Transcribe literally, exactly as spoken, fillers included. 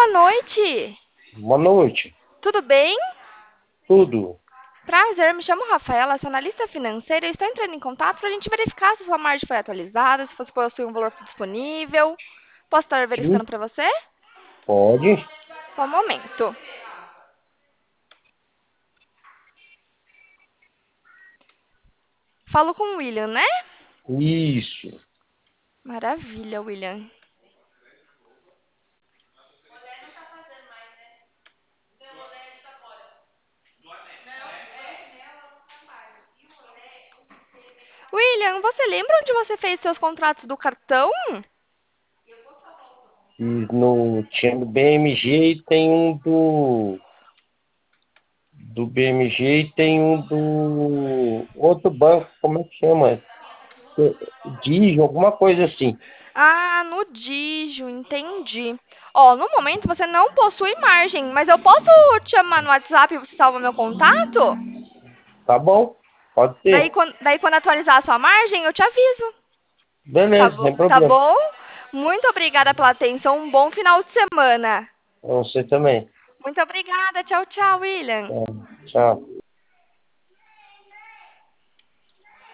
boa noite. Boa noite. Tudo bem? Tudo. Prazer, me chamo Rafaela, sou analista financeira e estou entrando em contato para a gente verificar se sua margem foi atualizada, se você possui um valor disponível. Posso estar verificando Sim, para você? pode. Só um momento. Falo com o William, né? Isso. Maravilha, William. William, você lembra onde você fez seus contratos do cartão? E no, tinha do B M G e tem um do, do B M G e tem um do outro banco, como é que chama? Digio, alguma coisa assim. Ah, no Digio, entendi. Ó, no momento você não possui margem, mas eu posso te chamar no WhatsApp e você salva meu contato? Tá bom? Pode Daí, ser. quan- daí quando atualizar a sua margem, eu te aviso. Tá Beleza, bom? sem Tá problema. bom? Muito obrigada pela atenção. Um bom final de semana. Você também. Muito obrigada. Tchau, tchau, William. Tá, tchau.